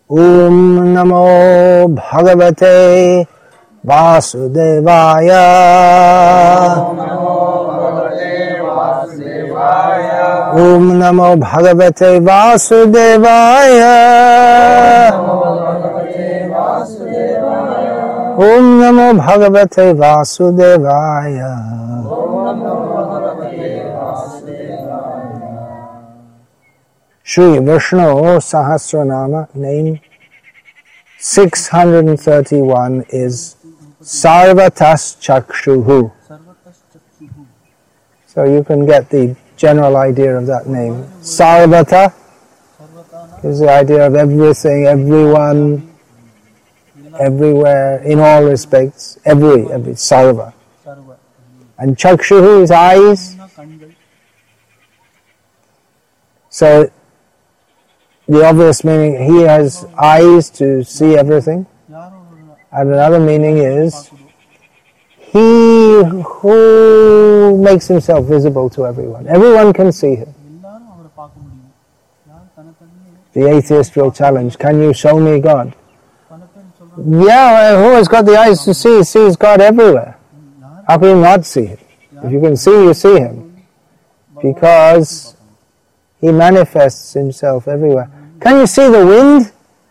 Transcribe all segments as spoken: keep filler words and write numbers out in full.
Om Namo Bhagavate Vasudevaya. Om Namo Bhagavate Vasudevaya. Om Namo Bhagavate Vasudevaya. Shri Vishnu Sahasranama, name six hundred thirty-one is Sarvatas Chakshuhu. So you can get the general idea of that name. Sarvata is the idea of everything, everyone, everywhere, in all respects, every, every, sarva. And Chakshuhu is eyes. So the obvious meaning, he has eyes to see everything. And another meaning is, he who makes himself visible to everyone. Everyone can see him. The atheist will challenge, can you show me God? Yeah, who has got the eyes to see, sees God everywhere. How can you not see him? If you can see, you see him. Because he manifests himself everywhere. Can you see the wind?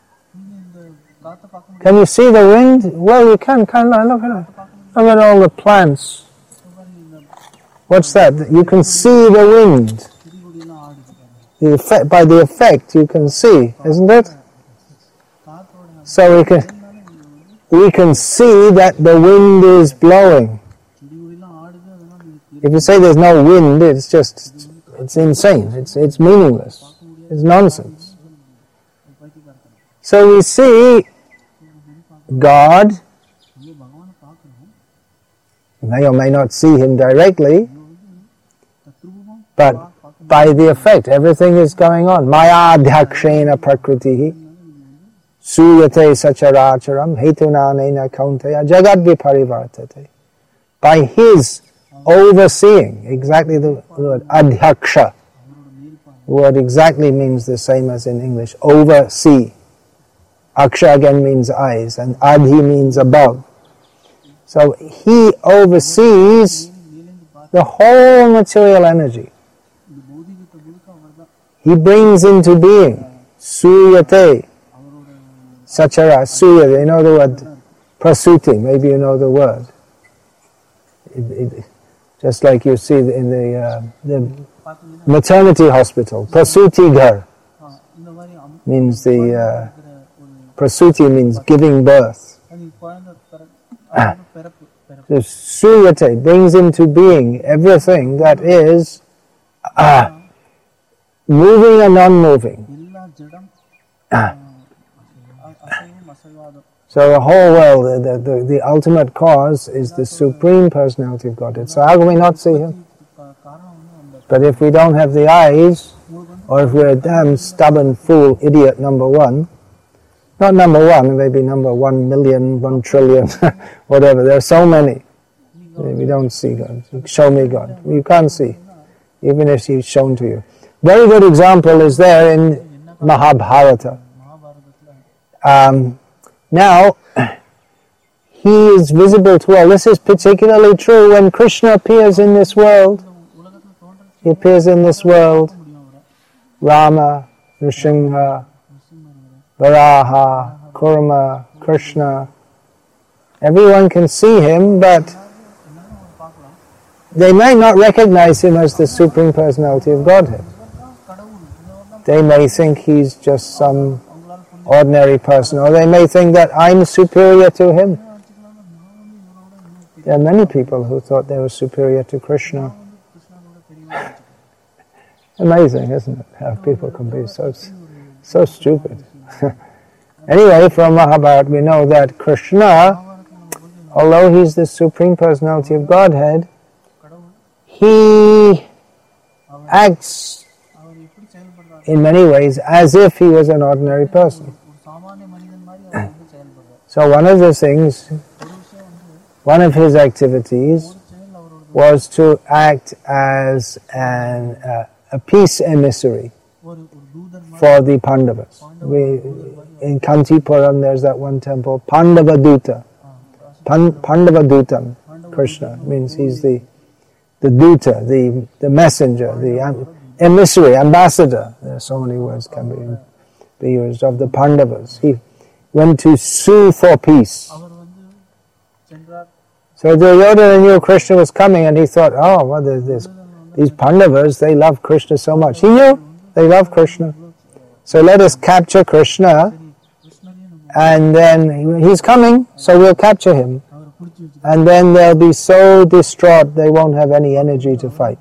Can you see the wind? Well, you can, can't you? Look at it. Look at all the plants. What's that? You can see the wind. The effect, by the effect you can see, isn't it? So we can, we can see that the wind is blowing. If you say there's no wind, it's just, it's insane. It's, it's meaningless. It's nonsense. So we see God. You may or may not see him directly, but by the effect, everything is going on. Maya adhyakshena prakritihi suyate sacharacharam hetunanena kauntaya jagad viparivartate. By his overseeing, exactly the word adhyaksha. The word exactly means the same as in English, oversee. Aksha again means eyes, and adhi means above. So he oversees the whole material energy. He brings into being, suyate, sachara, suya, you know the word prasuti, maybe you know the word. It, it, just like you see in the, uh, the maternity hospital, prasuti ghar means the, uh, prasuti means giving birth. Ah. So suyate brings into being everything that is ah, moving and non-moving. Ah. So the whole world, the, the, the ultimate cause is the Supreme Personality of Godhead. So how can we not see him? But if we don't have the eyes, or if we're a damn stubborn fool, idiot number one, not number one, maybe number one million, one trillion, whatever. There are so many. We don't see God. Show me God. You can't see, even if he's shown to you. Very good example is there in Mahabharata. Um, now, he is visible to all. This is particularly true when Krishna appears in this world. He appears in this world. Rama, Nrsimha, Varaha, Kurma, Krishna. Everyone can see him, but they may not recognize him as the Supreme Personality of Godhead. They may think he's just some ordinary person, or they may think that I'm superior to him. There are many people who thought they were superior to Krishna. Amazing, isn't it? How people can be so, so stupid. Anyway, from Mahabharata we know that Krishna, although he's the Supreme Personality of Godhead, he acts in many ways as if he was an ordinary person. So one of the things, one of his activities was to act as an, uh, a peace emissary. for the Pandavas. We, in Kanchipuram there's that one temple, Pandava Duta. Pan, Pandava Dutam, Krishna, means he's the the Duta, the, the messenger, the um, emissary, ambassador. There are so many words can be, be used of the Pandavas. He went to sue for peace. So Duryodhana knew Krishna was coming and he thought, oh, well, there's this, these Pandavas, they love Krishna so much. He knew they love Krishna. So let us capture Krishna and then he's coming, so we'll capture him. And then they'll be so distraught they won't have any energy to fight.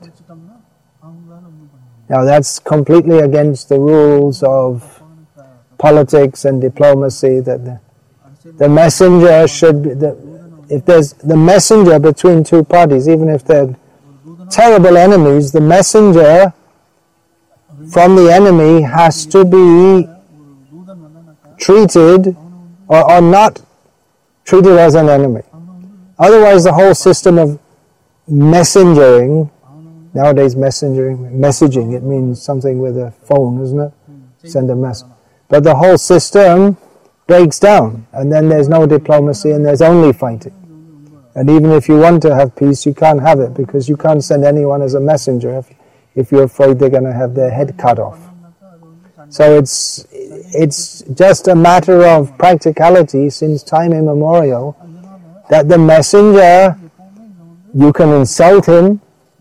Now that's completely against the rules of politics and diplomacy, that the, the messenger should be, the, if there's the messenger between two parties, even if they're terrible enemies, the messenger from the enemy has to be treated or, or not treated as an enemy. Otherwise the whole system of messengering, nowadays messengering, messaging, it means something with a phone, isn't it? Send a message. But the whole system breaks down and then there's no diplomacy and there's only fighting. And even if you want to have peace, you can't have it because you can't send anyone as a messenger if, if you're afraid they're going to have their head cut off. So it's it's just a matter of practicality since time immemorial that the messenger, you can insult him,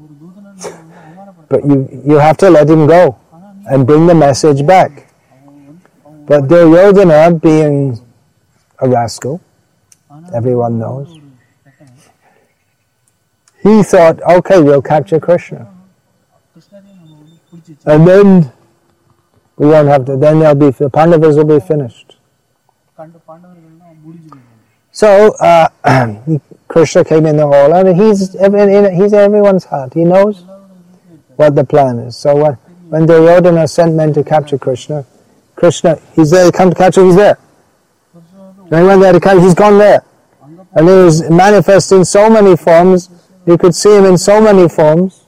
but you, you have to let him go and bring the message back. But Duryodhana, being a rascal, everyone knows, he thought, okay, we'll capture Krishna. And then we won't have to, then they'll be, the Pandavas will be finished. So, uh, Krishna came in the hall and he's, he's everyone's heart. He knows what the plan is. So when, when Duryodhana sent men to capture Krishna, Krishna, he's there, he come to capture, he's there. When he went there to capture, he's gone there. And he was manifest in so many forms, you could see him in so many forms.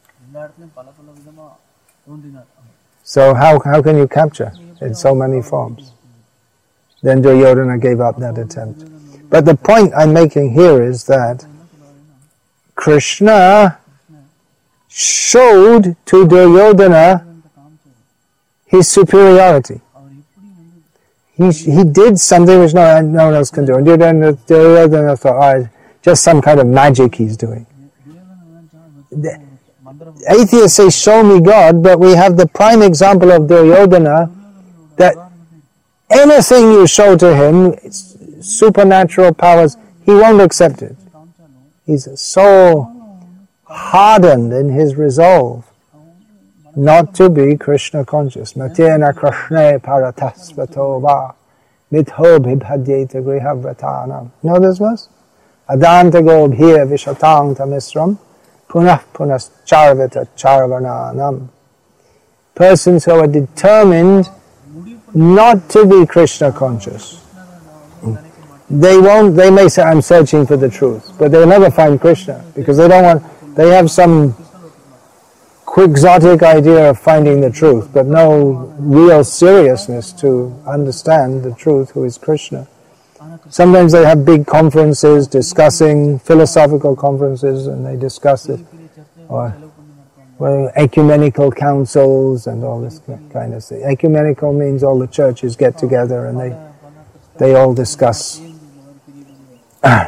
So how how can you capture in so many forms? Then Duryodhana gave up that attempt. But the point I'm making here is that Krishna showed to Duryodhana his superiority. He he did something which no, no one else can do. And Duryodhana, Duryodhana thought, oh, just some kind of magic he's doing. The atheists say, show me God, but we have the prime example of Duryodhana that anything you show to him, it's supernatural powers, he won't accept it. He's so hardened in his resolve not to be Krishna conscious. Matena Krishna paratasvato va mitho bhibhadyeta grihavratanam. You know this verse? Adanta gobhir vishatang tamisram punah punas charvata charvananam. Persons who are determined not to be Krishna conscious. They won't, they may say, I'm searching for the truth, but they'll never find Krishna because they don't want, they have some quixotic idea of finding the truth, but no real seriousness to understand the truth, who is Krishna. Sometimes they have big conferences discussing, philosophical conferences, and they discuss it, or well, ecumenical councils and all this kind of thing. Ecumenical means all the churches get together and they they all discuss. Uh,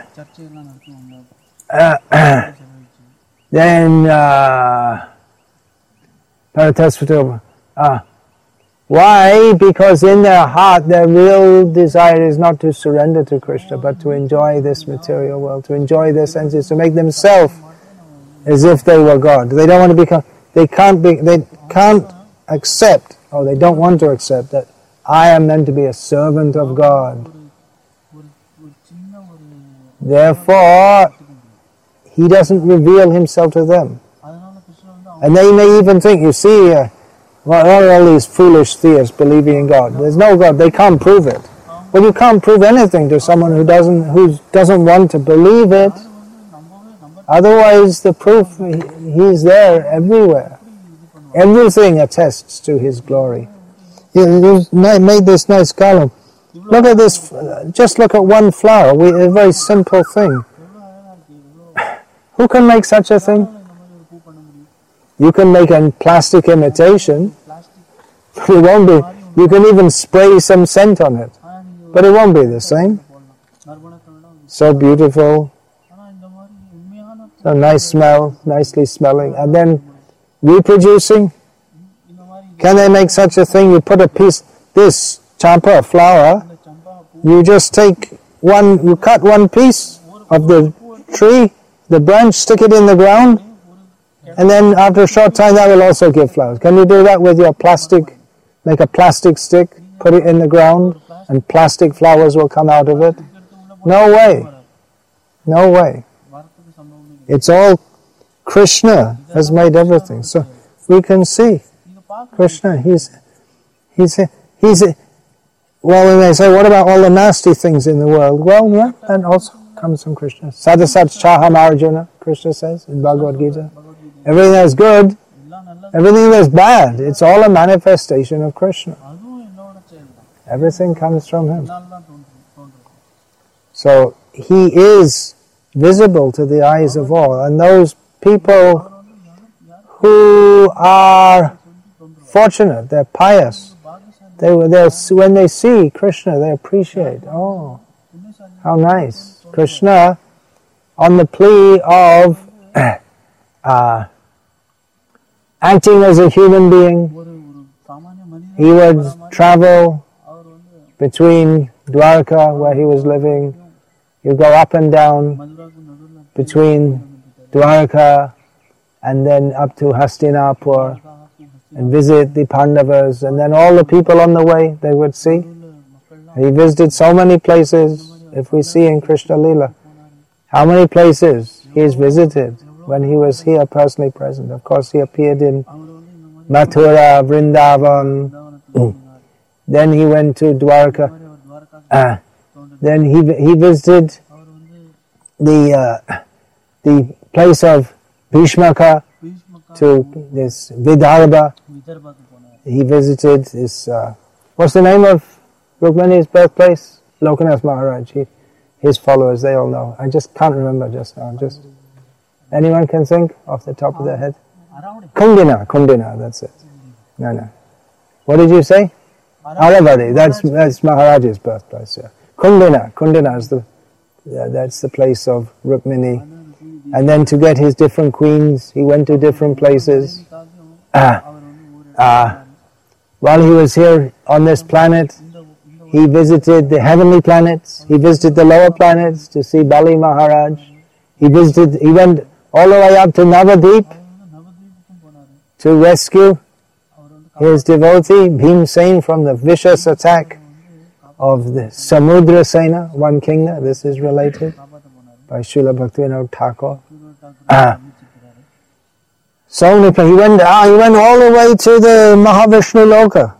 uh, then, uh, uh, why? Because in their heart, their real desire is not to surrender to Krishna, but to enjoy this material world, to enjoy their senses, to make themselves as if they were God. They don't want to become. They can't be. They can't accept, or they don't want to accept that I am meant to be a servant of God. Therefore, he doesn't reveal himself to them. And they may even think, you see, uh, well, all these foolish theists believing in God. There's no God. They can't prove it. Well, you can't prove anything to someone who doesn't who doesn't want to believe it. Otherwise, the proof, he's there everywhere. Everything attests to his glory. He made this nice column. Look at this, just look at one flower, we, a very simple thing. Who can make such a thing? You can make a plastic imitation, but it won't be. You can even spray some scent on it, but it won't be the same. So beautiful, so nice smell, nicely smelling, and then reproducing. Can they make such a thing? You put a piece, this champa flower, you just take one, you cut one piece of the tree, the branch, stick it in the ground, and then after a short time that will also give flowers. Can you do that with your plastic? Make a plastic stick, put it in the ground, and plastic flowers will come out of it? No way. No way. It's all Krishna has made everything. So we can see Krishna, he's, he's, he's, well, we may say, what about all the nasty things in the world? Well, yeah, that also comes from Krishna. Sadasat Chaham Arjuna, Krishna says in Bhagavad Gita. Everything that's good, everything that's bad, it's all a manifestation of Krishna. Everything comes from him. So he is visible to the eyes of all, and those people who are fortunate, they're pious, they when they see Krishna, they appreciate, oh, how nice. Krishna, on the plea of uh, acting as a human being, he would travel between Dwarka, where he was living. You go up and down between Dwarka and then up to Hastinapur and visit the Pandavas, and then all the people on the way they would see. He visited so many places. If we see in Krishna Lila, how many places he has visited when he was here personally present. Of course, he appeared in Mathura, Vrindavan. Then he went to Dwarka. Uh, then he he visited the uh, the place of Bhishmaka to this Vidarbha. He visited this. Uh, what's the name of Rukmani's birthplace? Lokanath Maharaj. He, his followers, they all know. I just can't remember just now. Just anyone can think off the top of their head. Kundina, Kundina. That's it. No, no. What did you say? Aravadi. That's that's Maharaj's birthplace. Yeah. Kundina. Kundina is the. Yeah, that's the place of Rukmini. And then to get his different queens, he went to different places. Uh, uh, while he was here on this planet, he visited the heavenly planets. He visited the lower planets to see Bali Maharaj. He visited. He went all the way up to Navadvip to rescue his devotee Bhimsen from the vicious attack of the Samudra Sena, one kingdom. This is related by Srila Bhaktivinoda Thakur. Uh, so many places. He went, ah, he went all the way to the Mahavishnu Loka.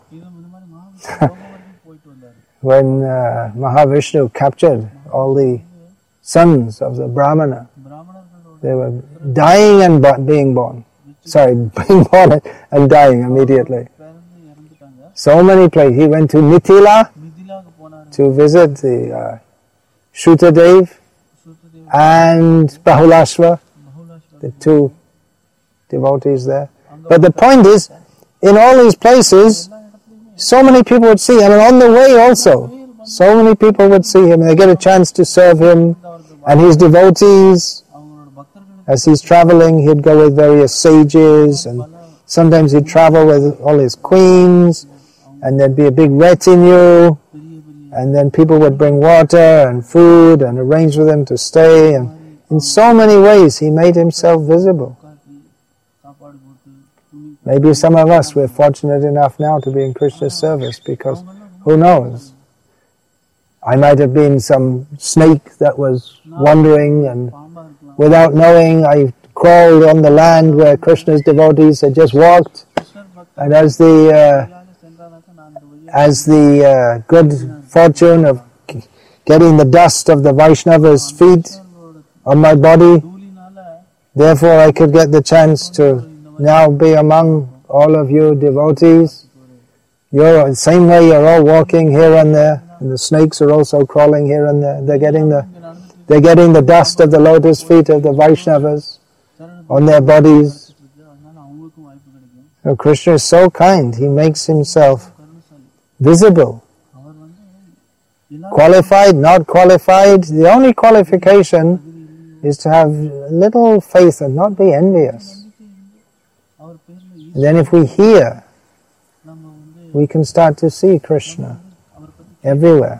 When uh, Mahavishnu captured all the sons of the Brahmana, they were dying and bo- being born. Sorry, being born and dying immediately. So many places. He went to Mithila to visit the uh, Shrutadev and Bahulashva, the two devotees there. But the point is, in all these places, so many people would see him, and on the way also, so many people would see him, and they get a chance to serve him, and his devotees. As he's traveling, he'd go with various sages, and sometimes he'd travel with all his queens, and there'd be a big retinue, and then people would bring water and food and arrange for them to stay, and in so many ways he made himself visible. Maybe some of us, we're fortunate enough now to be in Krishna's service, because who knows? I might have been some snake that was wandering, and without knowing, I crawled on the land where Krishna's devotees had just walked, and as the uh, as the uh, good fortune of getting the dust of the Vaishnava's feet on my body, therefore I could get the chance to now be among all of you devotees, you're the same way you're all walking here and there, and the snakes are also crawling here and there. They're getting the, they're getting the dust of the lotus feet of the Vaishnavas on their bodies. So Krishna is so kind, he makes himself visible. Qualified, not qualified, the only qualification is to have little faith and not be envious. And then if we hear, we can start to see Krishna everywhere.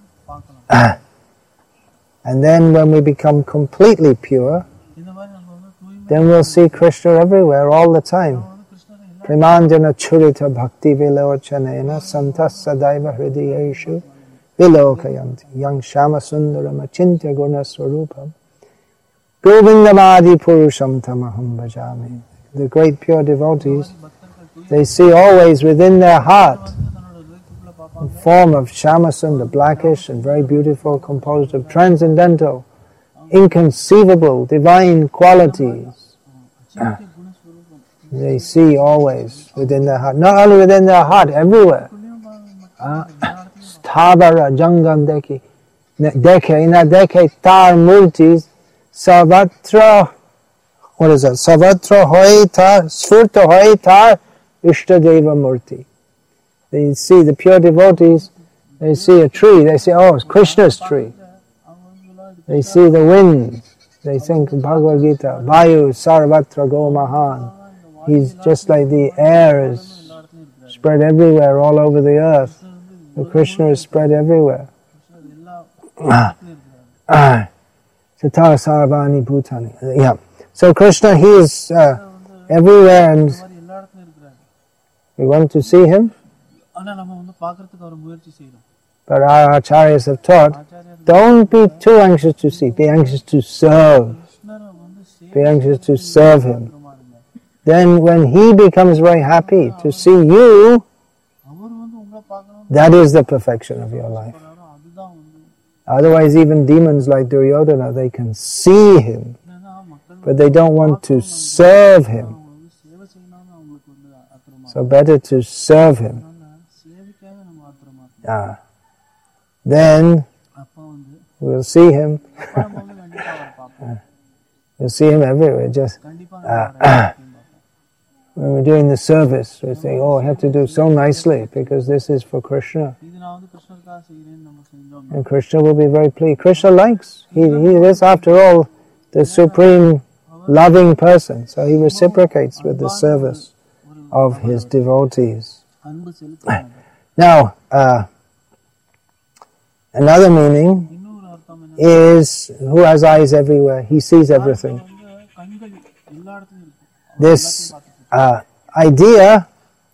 And then when we become completely pure, then we'll see Krishna everywhere all the time. Premanjana churita bhakti vilochanena santas sadaiva hridiyeshu vilokayanti yang shama sundaram achintya guna swarupam govindamadi purusham tamaham bhajami. The great pure devotees, they see always within their heart a form of Shamasundar, blackish and very beautiful, composed of transcendental, inconceivable, divine qualities. They see always within their heart, not only within their heart, everywhere. Sthavara jangam dekhe, dekhe, ina dekhe tar murtis, sarvatra, what is that? Sarvatra hoy tar, sfurta hoy tar, ishtadeva murti. They see the pure devotees, they see a tree, they say, oh, it's Krishna's tree. They see the wind, they think Bhagavad Gita, Vayu sarvatra go mahan. He's just like the air is spread everywhere, all over the earth. The Krishna is spread everywhere. Satar sarvani bhutani. Yeah. So Krishna, he is uh, everywhere, and we want to see him. But our acharyas have taught, don't be too anxious to see, be anxious to serve. Be anxious to serve him. Then when he becomes very happy to see you, that is the perfection of your life. Otherwise, even demons like Duryodhana, they can see him, but they don't want to serve him. So better to serve him. Ah. Then we'll see him. You'll see him everywhere. Just uh, when we're doing the service, we think, oh, I have to do so nicely because this is for Krishna. And Krishna will be very pleased. Krishna likes. He, he is, after all, the supreme loving person. So he reciprocates with the service of his devotees. Now, uh, another meaning is who has eyes everywhere. He sees everything. This uh, idea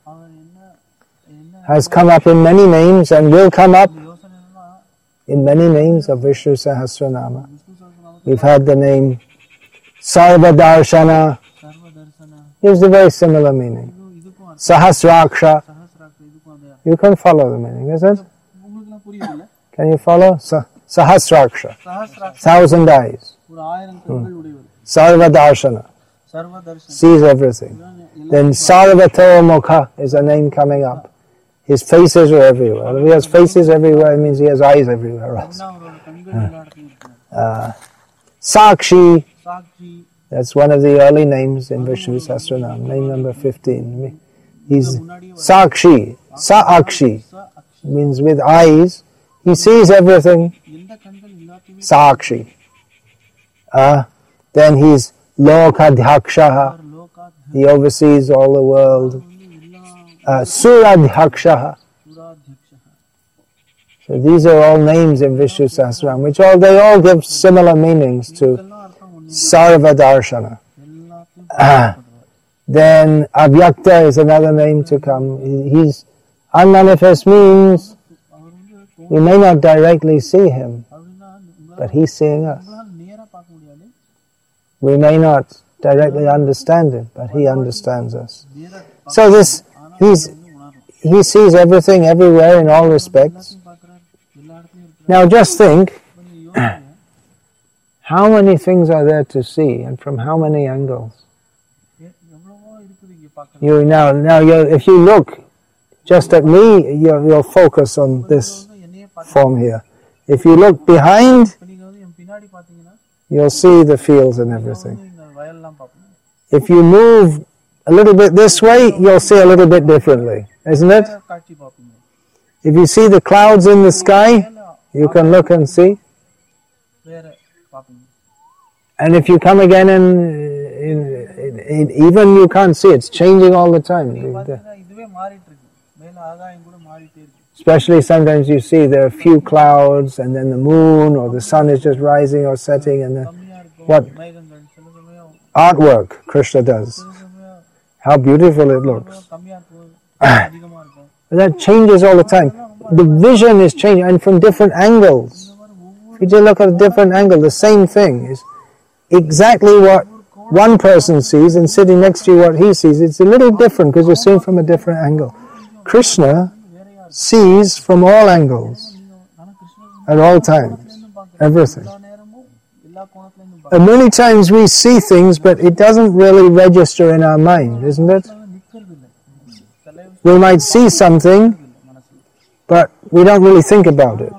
has come up in many names and will come up in many names of Vishnu Sahasranama. We've had the name Sarva Darshana, gives a very similar meaning. Sahasraksha, you can follow the meaning, is it? Can you follow? Sa- Sahasraksha, thousand eyes. Hmm. Sarva Darshana, sees everything. Then Sarvato Mukha is a name coming up. His faces are everywhere. If he has faces everywhere, it means he has eyes everywhere also. Uh, uh, Sakshi, that's one of the early names in Vishnu Sahasranam, name number fifteen. He's Sakshi, Saakshi, means with eyes. He sees everything. Sakshi. Uh, then he's Lokadhyakshaha. He oversees all the world. Uh, Suradhyakshaha. So these are all names in Vishnu Sahasranam, which all they all give similar meanings to Sarva Darshana. Uh, then Avyakta is another name to come. He's unmanifest, means we may not directly see him, but he's seeing us. We may not directly understand it, but he understands us. So this, he's, he sees everything everywhere in all respects. Now just think, how many things are there to see and from how many angles? You now, now you if you look just at me, you'll, you'll focus on this form here. If you look behind, you'll see the fields and everything. If you move a little bit this way, you'll see a little bit differently, isn't it? If you see the clouds in the sky, you can look and see. And if you come again and in, in, in, even you can't see, it's changing all the time. Especially sometimes you see there are few clouds and then the moon or the sun is just rising or setting, and then what artwork Krishna does. How beautiful it looks. That changes all the time. The vision is changing, and from different angles. If you just look at a different angle, the same thing is exactly what one person sees, and sitting next to you what he sees. It's a little different because you're seeing from a different angle. Krishna sees from all angles, at all times, everything. And many times we see things, but it doesn't really register in our mind, isn't it? We might see something, but we don't really think about it.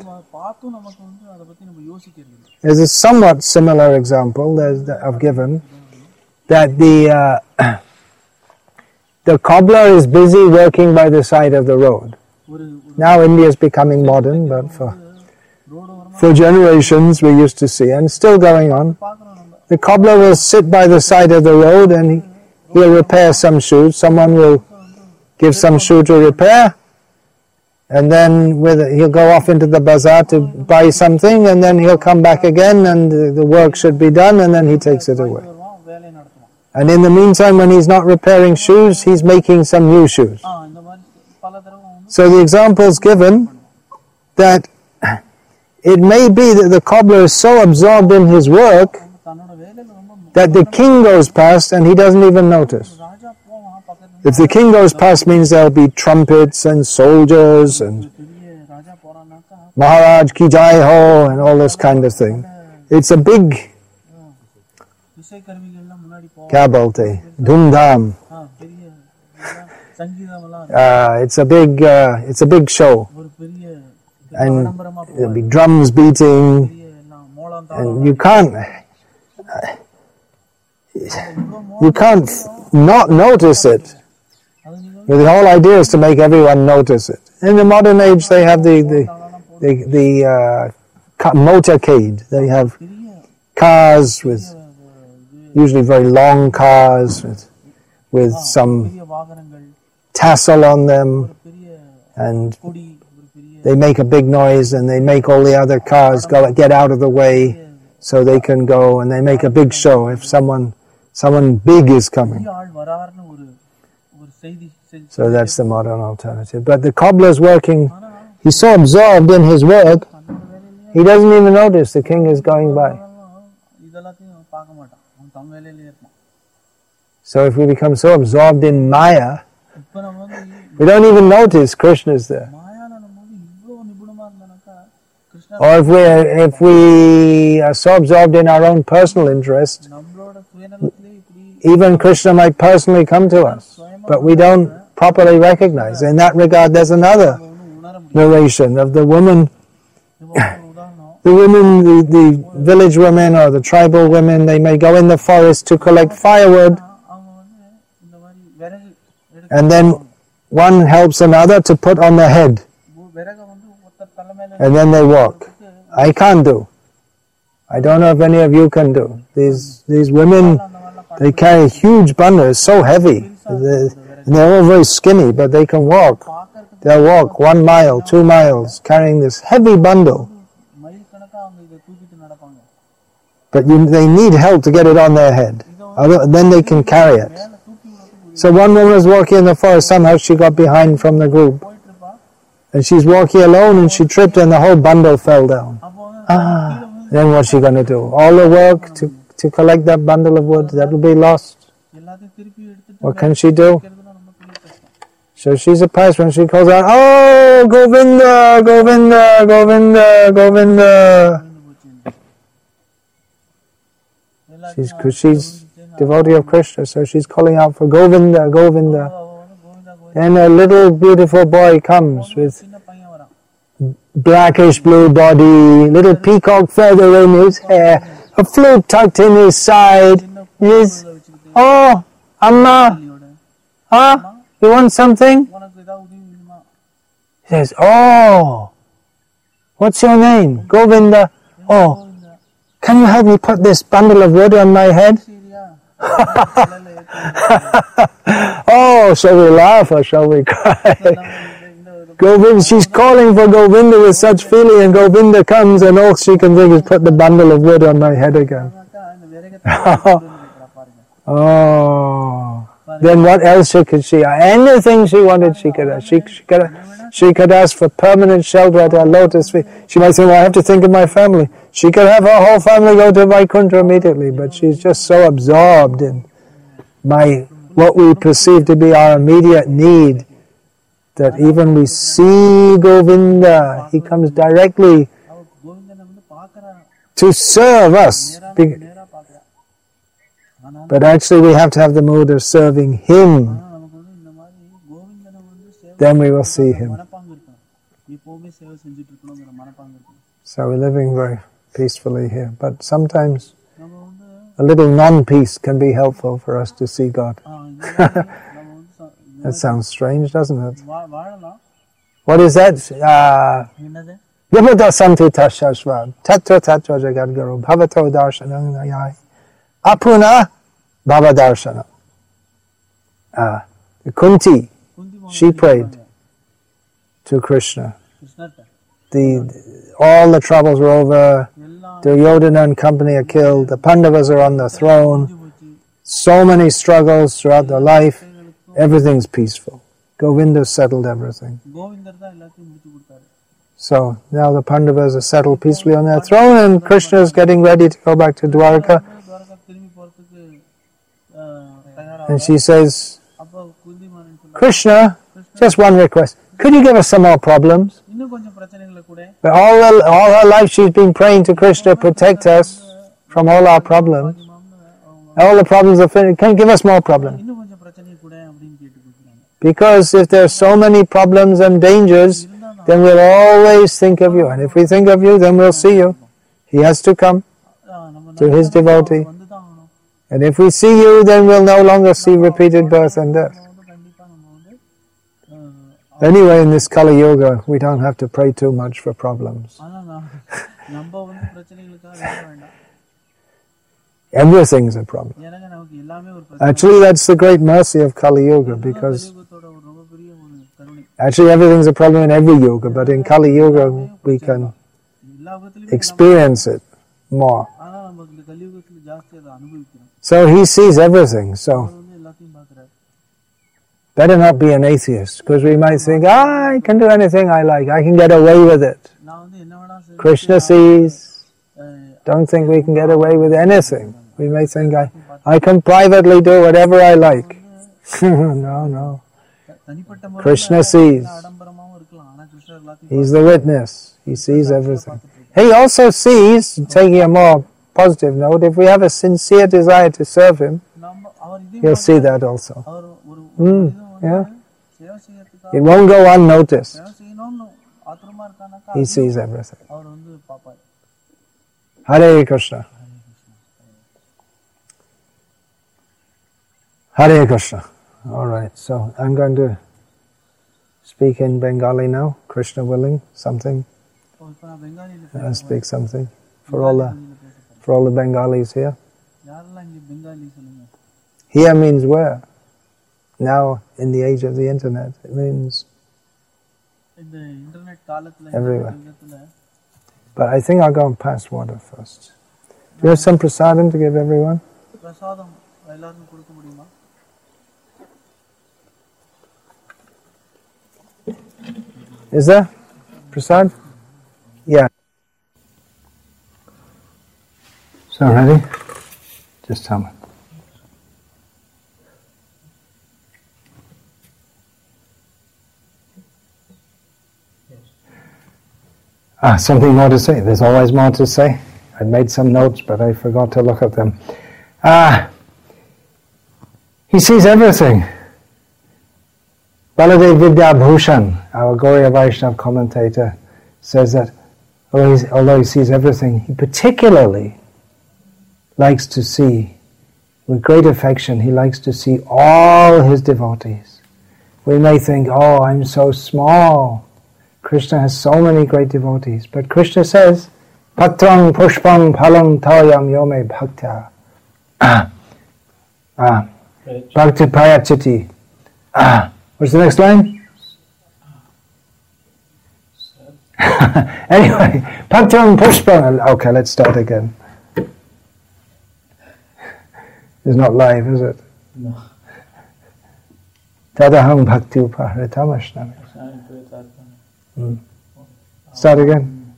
There's a somewhat similar example that I've given, that the uh, the cobbler is busy working by the side of the road. Now India is becoming modern, but for for generations we used to see, and still going on. The cobbler will sit by the side of the road and he, he'll repair some shoes. Someone will give some shoe to repair, and then with it, he'll go off into the bazaar to buy something, and then he'll come back again, and the, the work should be done, and then he takes it away. And in the meantime, when he's not repairing shoes, he's making some new shoes. So the example is given that it may be that the cobbler is so absorbed in his work that the king goes past and he doesn't even notice. If the king goes past, means there'll be trumpets and soldiers and Maharaj ki jai ho and all this kind of thing. It's a big, kya bolte, dhum-dham. Uh, it's a big, uh, it's a big show, and there'll be drums beating, and you can't, you can't not notice it. The whole idea is to make everyone notice it. In the modern age, they have the the the, the uh, motorcade. They have cars with usually very long cars with, with some tassel on them, and they make a big noise, and they make all the other cars go get out of the way so they can go, and they make a big show if someone someone big is coming. So that's the modern alternative. But the cobbler is working, he's so absorbed in his work, he doesn't even notice the king is going by. So if we become so absorbed in Maya, we don't even notice Krishna is there. Or if we if we are so absorbed in our own personal interest, even Krishna might personally come to us, but we don't properly recognize. In that regard, there's another narration of the woman, the women, the, the village women or the tribal women. They may go in the forest to collect firewood, and then one helps another to put on their head, and then they walk. I can't do. I don't know if any of you can do. These these women, they carry huge bundles, so heavy. They're, they're all very skinny, but they can walk. They'll walk one mile, two miles, carrying this heavy bundle. But you, they need help to get it on their head. Other, then they can carry it. So one woman was walking in the forest, somehow she got behind from the group. And she's walking alone and she tripped and the whole bundle fell down. Ah, then what's she going to do? All the work to, to collect that bundle of wood, that will be lost. What can she do? So she's a pious when she calls out, "Oh, Govinda, Govinda, Govinda, Govinda." She's, cause she's devotee of Krishna, so she's calling out for Govinda, Govinda. Then a little beautiful boy comes with blackish blue body, little peacock feather in his hair, a flute tucked in his side. He's, oh, Amma, huh? You want something? He says, oh, what's your name? Govinda. Oh, can you help me put this bundle of wood on my head? Oh, shall we laugh or shall we cry? Govinda, she's calling for Govinda with such feeling, and Govinda comes and all she can think is put the bundle of wood on my head again. Oh, then what else could she? Anything she wanted, she could ask. She, she, could, she could ask for permanent shelter at her lotus feet. She might say, well, I have to think of my family. She could have her whole family go to Vaikuntha immediately, but she's just so absorbed in my, what we perceive to be our immediate need, that even we see Govinda, he comes directly to serve us. But actually we have to have the mood of serving him. Then we will see him. So we're living very peacefully here. But sometimes a little non-peace can be helpful for us to see God. That sounds strange, doesn't it? What is that? Yamata Santita Shashva Tatra Tatra Jagadguru Bhavato Darshanam Nayai Apuna Bhava Darshana. Ah, Kunti, she prayed to Krishna. The, all the troubles were over. Duryodhana and company are killed. The Pandavas are on the throne. So many struggles throughout their life. Everything's peaceful. Govinda settled everything. So now the Pandavas are settled peacefully on their throne, and Krishna is getting ready to go back to Dwarka. And she says, Krishna, just one request. Could you give us some more problems? But all her, all her life she's been praying to Krishna, protect us from all our problems. All the problems are finished. Can you give us more problems? Because if there are so many problems and dangers, then we'll always think of you. And if we think of you, then we'll see you. He has to come to his devotee. And if we see you, then we'll no longer see repeated birth and death. Anyway, in this Kali Yuga, we don't have to pray too much for problems. Everything's a problem. Actually, that's the great mercy of Kali Yuga, because actually everything's a problem in every yoga, but in Kali Yuga we can experience it more. So he sees everything, so better not be an atheist, because we might think, ah, I can do anything I like, I can get away with it. Krishna sees, don't think we can get away with anything. We may think, I, I can privately do whatever I like. No, no. Krishna sees. He's the witness. He sees everything. He also sees, taking a more positive note, if we have a sincere desire to serve him, he'll see that also. Mm, yeah. It won't go unnoticed. He sees everything. Hare Krishna. Hare Krishna. All right, so I'm going to speak in Bengali now. Krishna willing, something. I'll speak something for all the for all the Bengalis here. Here means where? Now, in the age of the internet, it means everywhere. But I think I'll go and pass water first. Do you have some prasadam to give everyone? Is there? Prasad? Yeah. So ready? Just tell me. Ah, something more to say. There's always more to say. I made some notes, but I forgot to look at them. Ah, He sees everything. Baladev Vidyabhushan, our Gauriya Vaishnava commentator, says that although, although he sees everything, he particularly likes to see, with great affection, he likes to see all his devotees. We may think, oh, I'm so small. Krishna has so many great devotees. But Krishna says, Bhaktang pushpang phalang tayam yome bhaktya. Ah. Ah. Bhakti prayachati. Ah. What's the next line? Anyway, Bhaktang pushpang. Okay, let's start again. It's not live, is it? No. Tadahang bhakti upahritam ashnami. Hmm. Start again.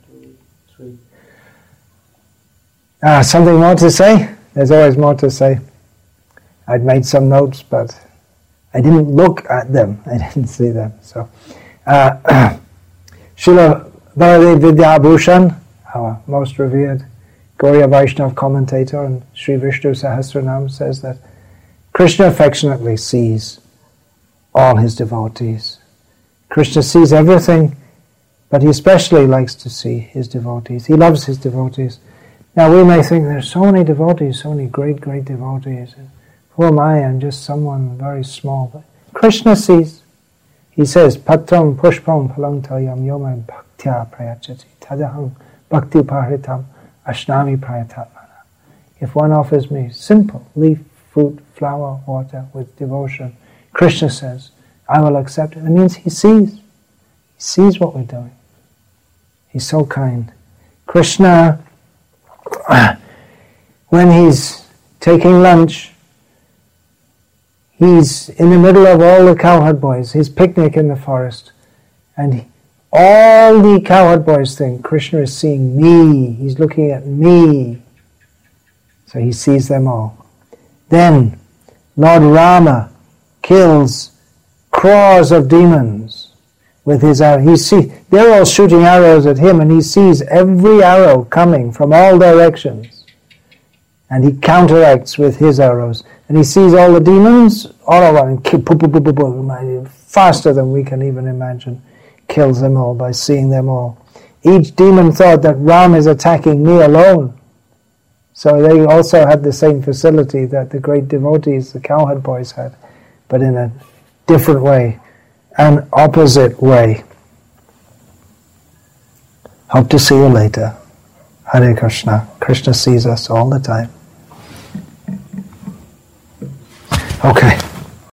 Ah, something more to say? There's always more to say. I'd made some notes, but I didn't look at them. I didn't see them. So, uh, Srila Baladev Vidyabhushan, our most revered Gauriya Vaishnava commentator and Sri Vishnu Sahasranam, says that Krishna affectionately sees all his devotees. Krishna sees everything, but he especially likes to see his devotees. He loves his devotees. Now we may think there's so many devotees, so many great, great devotees. Who am I? I'm just someone very small. But Krishna sees. He says, Patram pushpam phalang tayam yoma bhaktya prayachati tadaham bhakti upahritam ashnami prayatatmana. If one offers me simple leaf, fruit, flower, water with devotion, Krishna says, I will accept it. It means he sees. He sees what we're doing. He's so kind. Krishna, when he's taking lunch, he's in the middle of all the cowherd boys, his picnic in the forest, and he, all the cowherd boys think Krishna is seeing me, he's looking at me. So he sees them all. Then Lord Rama kills crores of demons with his arrow. He see, they're all shooting arrows at him, and he sees every arrow coming from all directions. And he counteracts with his arrows. And he sees all the demons all over and faster than we can even imagine. Kills them all by seeing them all. Each demon thought that Ram is attacking me alone. So they also had the same facility that the great devotees, the cowherd boys, had, but in a different way, an opposite way. Hope to see you later. Hare Krishna. Krishna sees us all the time. Okay.